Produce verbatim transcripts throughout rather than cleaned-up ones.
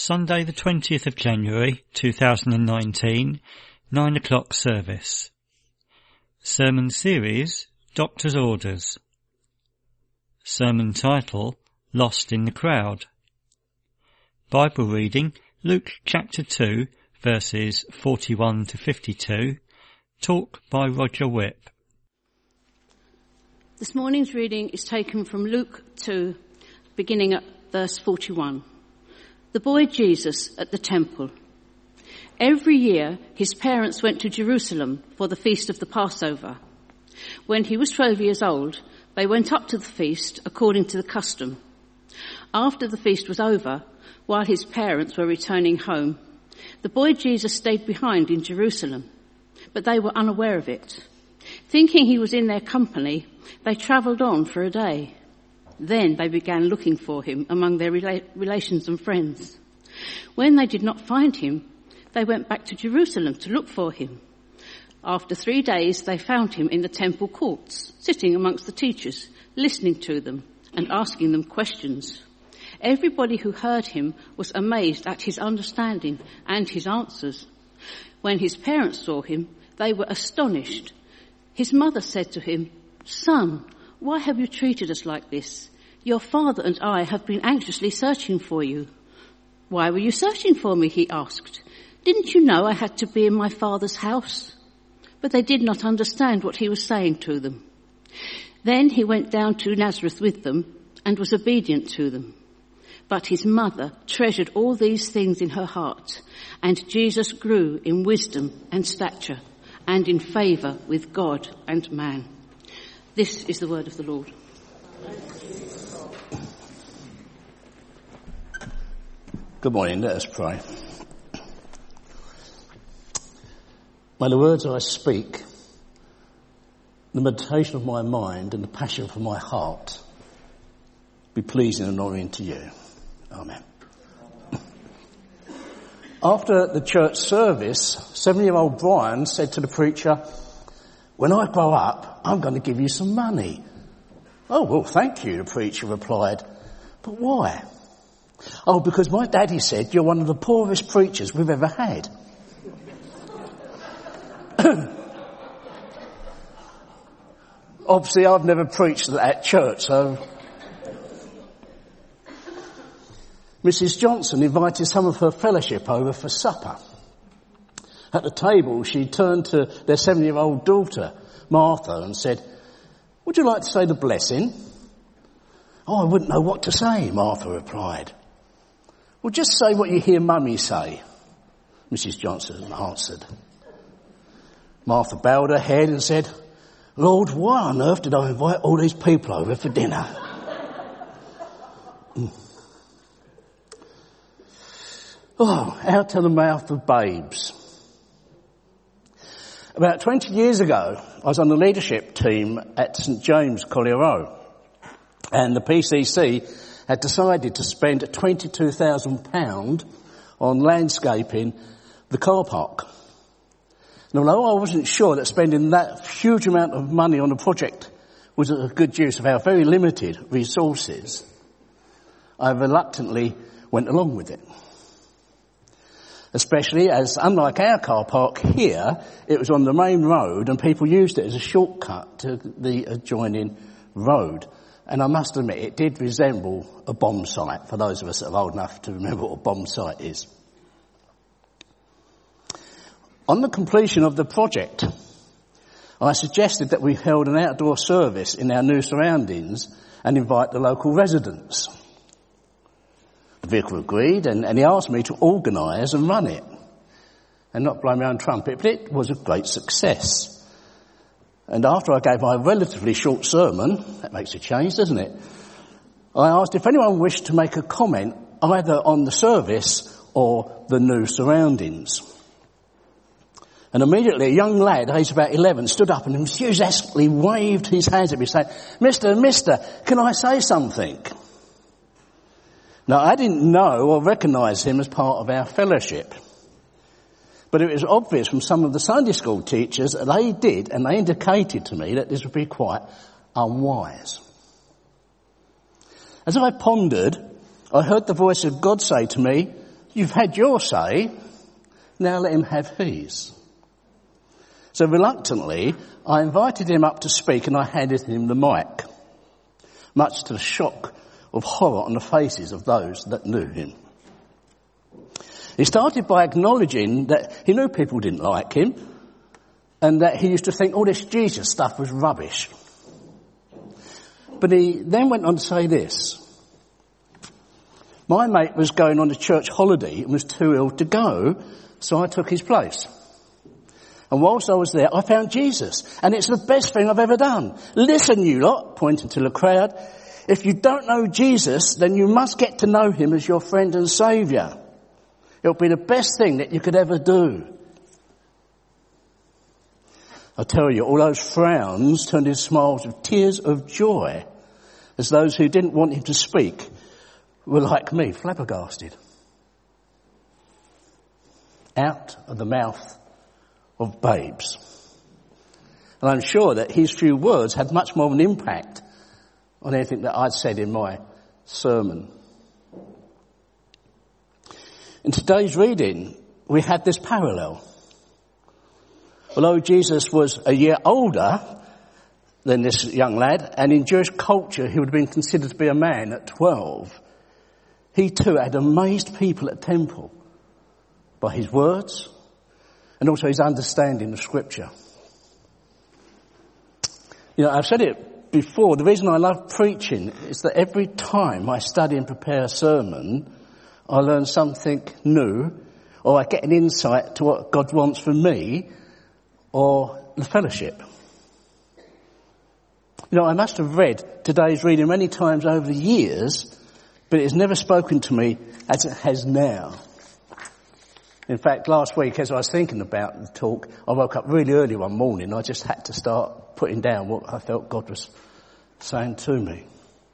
Sunday the twentieth of January two thousand nineteen, nine o'clock service. Sermon series, Doctor's Orders. Sermon title, Lost in the Crowd. Bible reading, Luke chapter two, verses forty-one to fifty-two. Talk by Roger Whipp. This morning's reading is taken from Luke two, beginning at verse forty-one. The boy Jesus at the temple. Every year his parents went to Jerusalem for the feast of the Passover. When he was twelve years old, they went up to the feast according to the custom. After the feast was over, while his parents were returning home, the boy Jesus stayed behind in Jerusalem, but they were unaware of it. Thinking he was in their company, they travelled on for a day. Then they began looking for him among their rela- relations and friends. When they did not find him, they went back to Jerusalem to look for him. After three days, they found him in the temple courts, sitting amongst the teachers, listening to them and asking them questions. Everybody who heard him was amazed at his understanding and his answers. When his parents saw him, they were astonished. His mother said to him, "Son, why have you treated us like this? Your father and I have been anxiously searching for you." "Why were you searching for me?" he asked. "Didn't you know I had to be in my father's house?" But they did not understand what he was saying to them. Then he went down to Nazareth with them and was obedient to them. But his mother treasured all these things in her heart, and Jesus grew in wisdom and stature and in favour with God and man. This is the word of the Lord. Good morning, let us pray. May the words I speak, the meditation of my mind and the passion for my heart be pleasing and honouring to you. Amen. After the church service, seven-year-old Brian said to the preacher, "When I grow up, I'm going to give you some money." "Oh, well, thank you," the preacher replied. "But why?" "Oh, because my daddy said you're one of the poorest preachers we've ever had." Obviously, I've never preached at that church, so... Missus Johnson invited some of her fellowship over for supper. At the table, she turned to their seven-year-old daughter, Martha, and said, "Would you like to say the blessing?" "Oh, I wouldn't know what to say," Martha replied. "Well, just say what you hear Mummy say," Missus Johnson answered. Martha bowed her head and said, "Lord, why on earth did I invite all these people over for dinner?" Oh, out of the mouth of babes. About twenty years ago, I was on the leadership team at St James Collier Row, and the P C C had decided to spend twenty-two thousand pounds on landscaping the car park. And although I wasn't sure that spending that huge amount of money on a project was a good use of our very limited resources, I reluctantly went along with it. Especially as, unlike our car park here, it was on the main road and people used it as a shortcut to the adjoining road. And I must admit, it did resemble a bomb site, for those of us that are old enough to remember what a bomb site is. On the completion of the project, I suggested that we held an outdoor service in our new surroundings and invite the local residents. The vicar agreed, and, and he asked me to organise and run it. And not blow my own trumpet, but it was a great success. And after I gave my relatively short sermon, that makes a change, doesn't it? I asked if anyone wished to make a comment either on the service or the new surroundings. And immediately a young lad, aged about eleven, stood up and enthusiastically waved his hands at me saying, Mister, Mister, can I say something?" Now, I didn't know or recognise him as part of our fellowship. But it was obvious from some of the Sunday school teachers that they did, and they indicated to me that this would be quite unwise. As I pondered, I heard the voice of God say to me, you've had your say, now let him have his. So reluctantly, I invited him up to speak and I handed him the mic, much to the shock of horror on the faces of those that knew him. He started by acknowledging that he knew people didn't like him and that he used to think all this Jesus stuff was rubbish. But he then went on to say this. My mate was going on a church holiday and was too ill to go, so I took his place. And whilst I was there, I found Jesus, and it's the best thing I've ever done. Listen, you lot, pointing to the crowd, if you don't know Jesus, then you must get to know him as your friend and saviour. It'll be the best thing that you could ever do. I tell you, all those frowns turned into smiles of tears of joy, as those who didn't want him to speak were like me, flabbergasted. Out of the mouth of babes. And I'm sure that his few words had much more of an impact on anything that I'd said in my sermon. In today's reading, we had this parallel. Although Jesus was a year older than this young lad, and in Jewish culture he would have been considered to be a man at twelve, he too had amazed people at the temple by his words and also his understanding of Scripture. You know, I've said it before, the reason I love preaching is that every time I study and prepare a sermon, I learn something new, or I get an insight to what God wants from me, or the fellowship. You know, I must have read today's reading many times over the years, but it's never spoken to me as it has now. In fact, last week, as I was thinking about the talk, I woke up really early one morning. I just had to start putting down what I felt God was saying to me.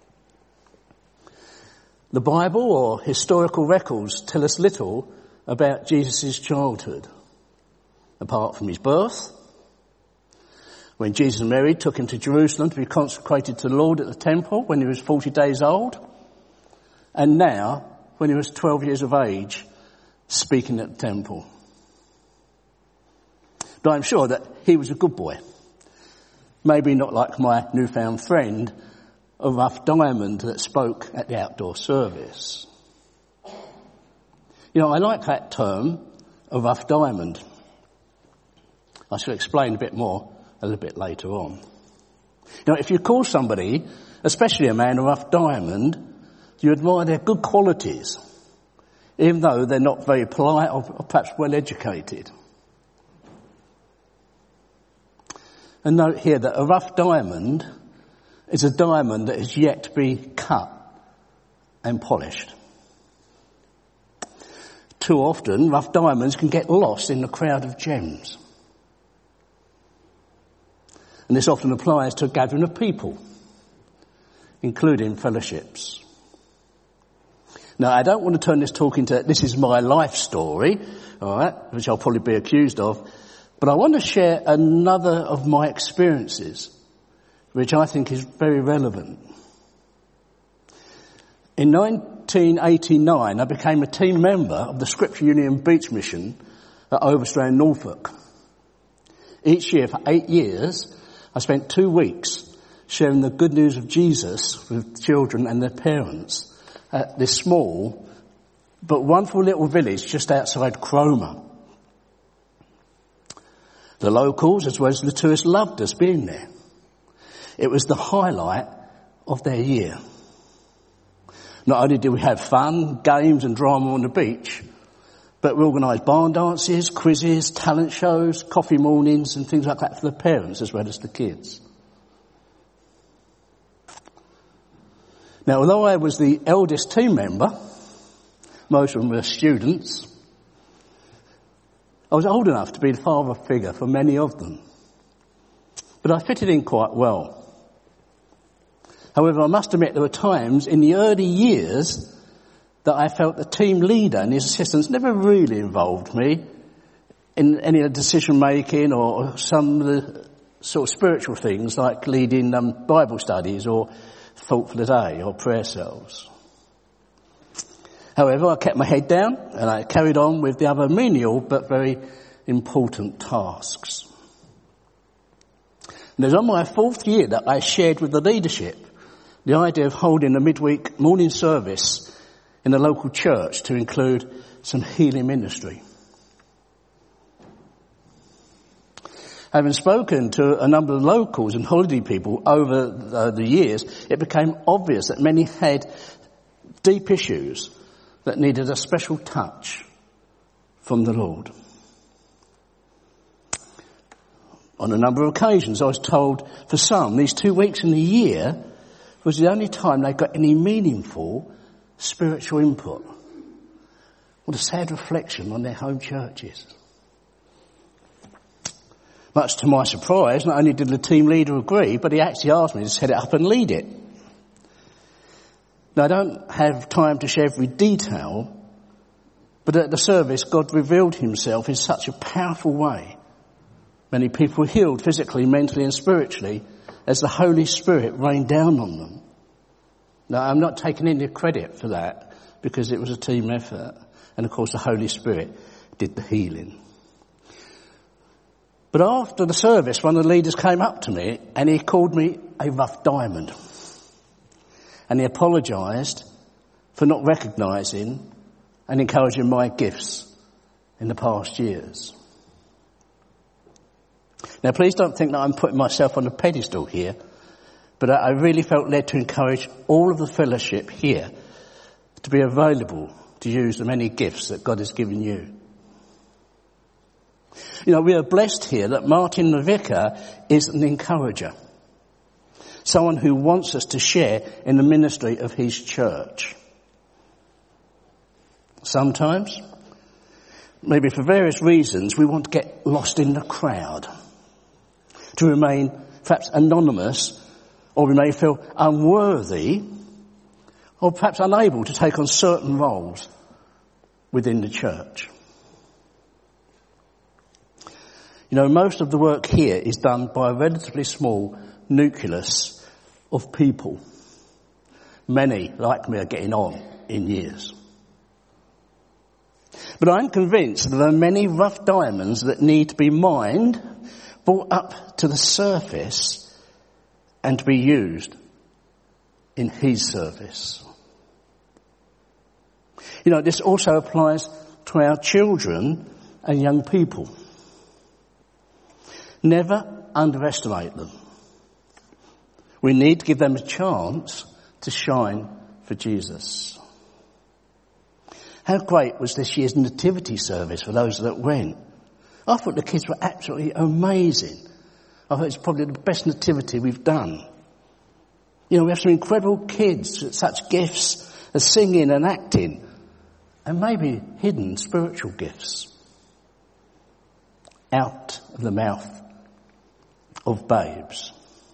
The Bible or historical records tell us little about Jesus' childhood, apart from his birth, when Jesus and Mary took him to Jerusalem to be consecrated to the Lord at the temple when he was forty days old, and now, when he was twelve years of age, speaking at the temple. But I'm sure that he was a good boy. Maybe not like my newfound friend, a rough diamond that spoke at the outdoor service. You know, I like that term, a rough diamond. I shall explain a bit more a little bit later on. You know, if you call somebody, especially a man, a rough diamond, you admire their good qualities, even though they're not very polite or, or perhaps well educated. And note here that a rough diamond is a diamond that is yet to be cut and polished. Too often, rough diamonds can get lost in the crowd of gems. And this often applies to a gathering of people, including fellowships. Now, I don't want to turn this talk into, this is my life story, all right, which I'll probably be accused of, but I want to share another of my experiences, which I think is very relevant. In nineteen eighty-nine, I became a team member of the Scripture Union Beach Mission at Overstrand, Norfolk. Each year for eight years, I spent two weeks sharing the good news of Jesus with children and their parents at this small but wonderful little village just outside Cromer. The locals as well as the tourists loved us being there. It was the highlight of their year. Not only did we have fun, games and drama on the beach, but we organised barn dances, quizzes, talent shows, coffee mornings and things like that for the parents as well as the kids. Now, although I was the eldest team member, most of them were students, I was old enough to be the father figure for many of them. But I fitted in quite well. However, I must admit there were times in the early years that I felt the team leader and his assistants never really involved me in any decision making or some of the sort of spiritual things like leading um, Bible studies or Thought for the Day or prayer cells. However, I kept my head down and I carried on with the other menial but very important tasks. And it was on my fourth year that I shared with the leadership the idea of holding a midweek morning service in a local church to include some healing ministry. Having spoken to a number of locals and holiday people over uh, the years, it became obvious that many had deep issues that needed a special touch from the Lord. On a number of occasions, I was told for some, these two weeks in the year was the only time they got any meaningful spiritual input. What a sad reflection on their home churches. Much to my surprise, not only did the team leader agree, but he actually asked me to set it up and lead it. Now, I don't have time to share every detail, but at the service, God revealed himself in such a powerful way. Many people were healed physically, mentally and spiritually as the Holy Spirit rained down on them. Now, I'm not taking any credit for that because it was a team effort. And of course, the Holy Spirit did the healing. But after the service, one of the leaders came up to me and he called me a rough diamond. And he apologised for not recognising and encouraging my gifts in the past years. Now, please don't think that I'm putting myself on a pedestal here, but I really felt led to encourage all of the fellowship here to be available to use the many gifts that God has given you. You know, we are blessed here that Martin the Vicar is an encourager, someone who wants us to share in the ministry of his church. Sometimes, maybe for various reasons, we want to get lost in the crowd, to remain perhaps anonymous, or we may feel unworthy, or perhaps unable to take on certain roles within the church. You know, most of the work here is done by a relatively small nucleus of people. Many, like me, are getting on in years. But I'm convinced that there are many rough diamonds that need to be mined, brought up to the surface, and to be used in his service. You know, this also applies to our children and young people. Never underestimate them. We need to give them a chance to shine for Jesus. How great was this year's nativity service for those that went? I thought the kids were absolutely amazing. I thought it's probably the best nativity we've done. You know, we have some incredible kids with such gifts as singing and acting, and maybe hidden spiritual gifts. Out of the mouth of babes.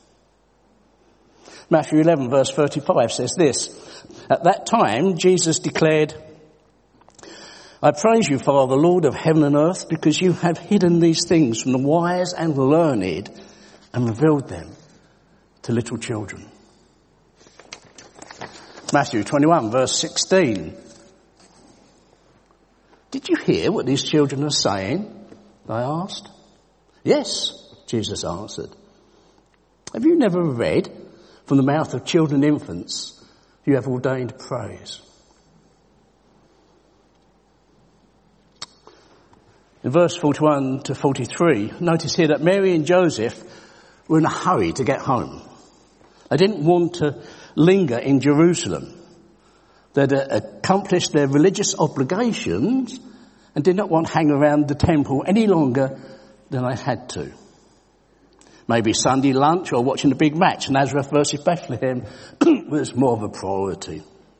Matthew eleven verse thirty-five says this: At that time Jesus declared, I praise you, Father, Lord of heaven and earth, because you have hidden these things from the wise and learned and revealed them to little children. Matthew twenty-one verse sixteen. Did you hear what these children are saying? I asked. Yes, Jesus answered. Have you never read, from the mouth of children and infants, you have ordained praise? In verse forty-one to forty-three, notice here that Mary and Joseph were in a hurry to get home. They didn't want to linger in Jerusalem. They'd accomplished their religious obligations and did not want to hang around the temple any longer than they had to. Maybe Sunday lunch or watching the big match, Nazareth versus Bethlehem, was more of a priority.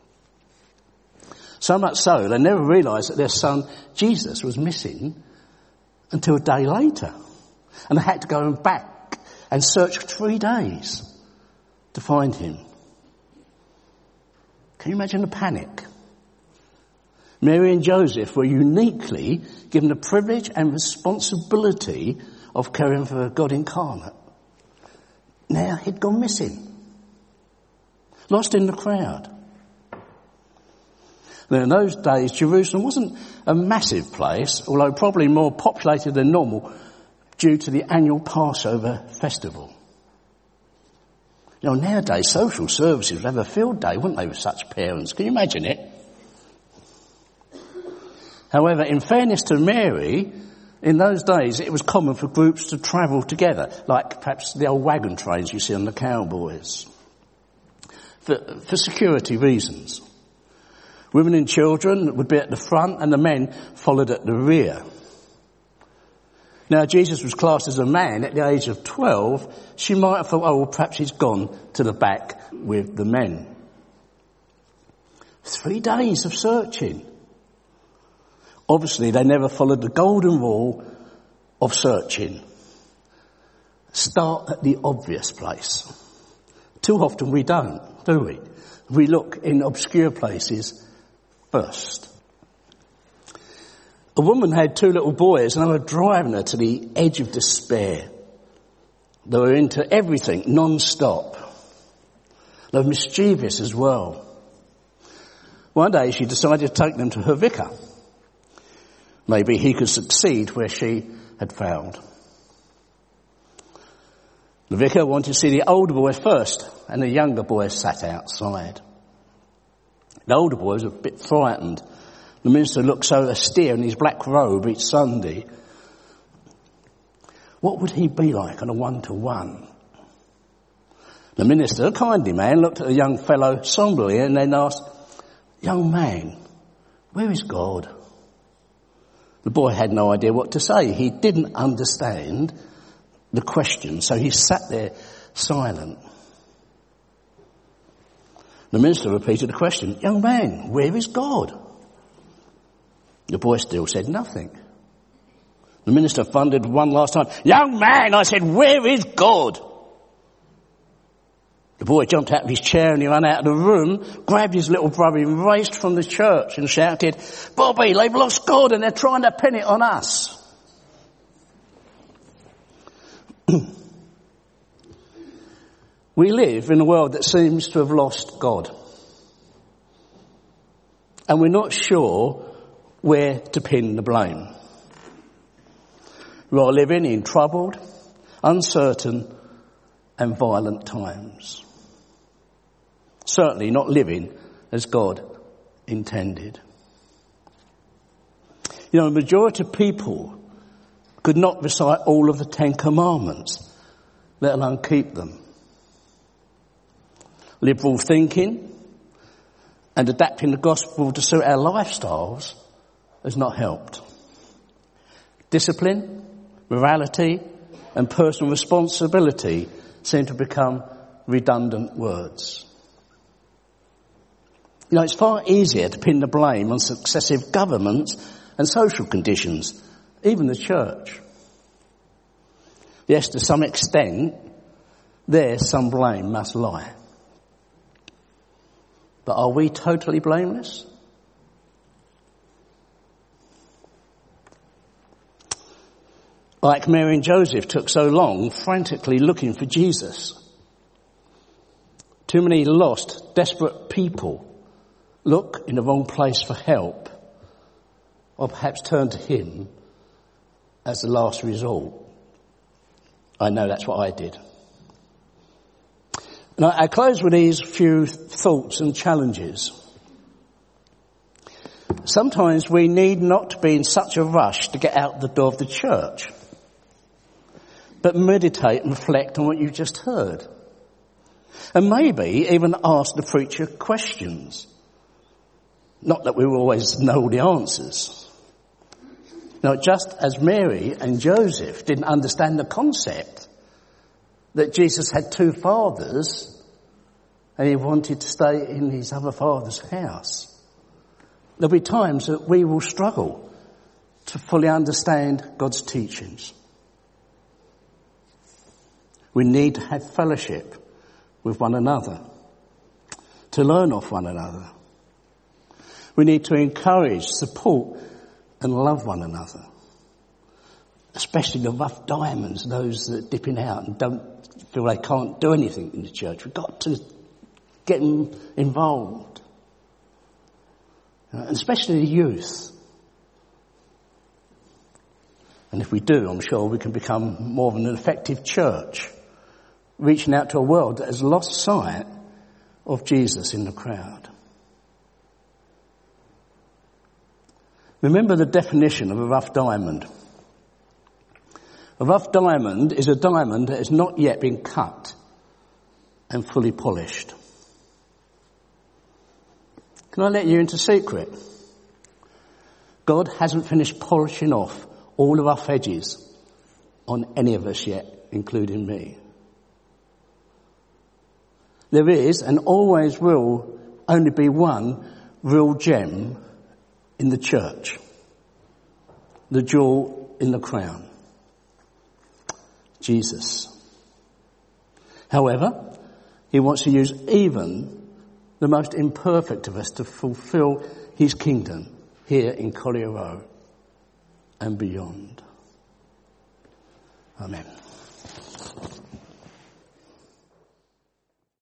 So much so, they never realised that their son Jesus was missing until a day later. And they had to go back and search for three days to find him. Can you imagine the panic? Mary and Joseph were uniquely given the privilege and responsibility of caring for God incarnate. Now he'd gone missing. Lost in the crowd. Now, in those days, Jerusalem wasn't a massive place, although probably more populated than normal due to the annual Passover festival. You know, nowadays, social services would have a field day, wouldn't they, with such parents? Can you imagine it? However, in fairness to Mary, in those days, it was common for groups to travel together, like perhaps the old wagon trains you see on the cowboys, for, for security reasons. Women and children would be at the front and the men followed at the rear. Now, Jesus was classed as a man at the age of twelve. She might have thought, oh, well, perhaps he's gone to the back with the men. Three days of searching. Obviously, they never followed the golden rule of searching. Start at the obvious place. Too often we don't, do we? We look in obscure places first. A woman had two little boys and they were driving her to the edge of despair. They were into everything, non-stop. They were mischievous as well. One day she decided to take them to her vicar. Maybe he could succeed where she had failed. The vicar wanted to see the older boy first, and the younger boy sat outside. The older boy was a bit frightened. The minister looked so austere in his black robe each Sunday. What would he be like on a one-to-one? The minister, a kindly man, looked at the young fellow somberly and then asked, "Young man, where is God?" The boy had no idea what to say. He didn't understand the question, so he sat there silent. The minister repeated the question, "Young man, where is God?" The boy still said nothing. The minister thundered one last time, "Young man, I said, where is God?" The boy jumped out of his chair and he ran out of the room, grabbed his little brother and raced from the church and shouted, "Bobby, they've lost God and they're trying to pin it on us." We live in a world that seems to have lost God. And we're not sure where to pin the blame. We are living in troubled, uncertain and violent times. Certainly not living as God intended. You know, the majority of people could not recite all of the Ten Commandments, let alone keep them. Liberal thinking and adapting the gospel to suit our lifestyles has not helped. Discipline, morality and personal responsibility seem to become redundant words. You know, it's far easier to pin the blame on successive governments and social conditions, even the church. Yes, to some extent, there some blame must lie. But are we totally blameless? Like Mary and Joseph took so long frantically looking for Jesus. Too many lost, desperate people look in the wrong place for help, or perhaps turn to him as the last resort. I know that's what I did. And I close with these few thoughts and challenges. Sometimes we need not to be in such a rush to get out the door of the church, but meditate and reflect on what you've just heard. And maybe even ask the preacher questions. Not that we will always know the answers. Now, just as Mary and Joseph didn't understand the concept that Jesus had two fathers and he wanted to stay in his other father's house, there'll be times that we will struggle to fully understand God's teachings. We need to have fellowship with one another, to learn off one another. We need to encourage, support and love one another. Especially the rough diamonds, those that are dipping out and don't feel they can't do anything in the church. We've got to get them involved. and especially the youth. And if we do, I'm sure we can become more of an effective church, reaching out to a world that has lost sight of Jesus in the crowd. Remember the definition of a rough diamond. A rough diamond is a diamond that has not yet been cut and fully polished. Can I let you into a secret? God hasn't finished polishing off all the rough edges on any of us yet, including me. There is and always will only be one real gem in the church, the jewel in the crown, Jesus. However, he wants to use even the most imperfect of us to fulfill his kingdom here in Collier Row and beyond. Amen.